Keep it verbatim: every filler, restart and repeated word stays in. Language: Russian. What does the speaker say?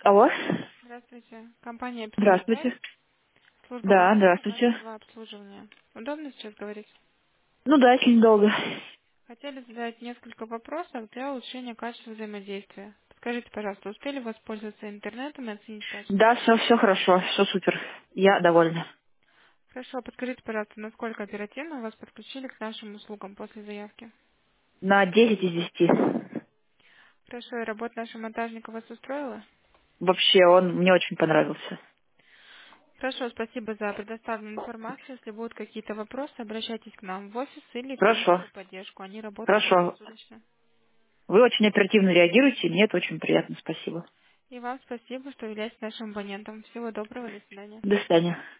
Алло. Здравствуйте. Компания Пятьдесят. Здравствуйте. Служба Да, лояльности, здравствуйте. ваше обслуживание. Удобно сейчас говорить? Ну да, очень долго. Хотели задать несколько вопросов для улучшения качества взаимодействия. Скажите, пожалуйста, успели воспользоваться интернетом и оценить качество? Да, все, все хорошо, все супер. Я довольна. Хорошо, подскажите, пожалуйста, насколько оперативно вас подключили к нашим услугам после заявки? На десять из десяти. Хорошо, и работа нашего монтажника вас устроила? Вообще, он мне очень понравился. Хорошо, спасибо за предоставленную информацию. Если будут какие-то вопросы, обращайтесь к нам в офис или в Хорошо, клиентскую поддержку. Они работают хорошо. круглосуточно. Вы очень оперативно реагируете, мне это очень приятно, спасибо. И вам спасибо, что являетесь нашим абонентом. Всего доброго, до свидания. До свидания.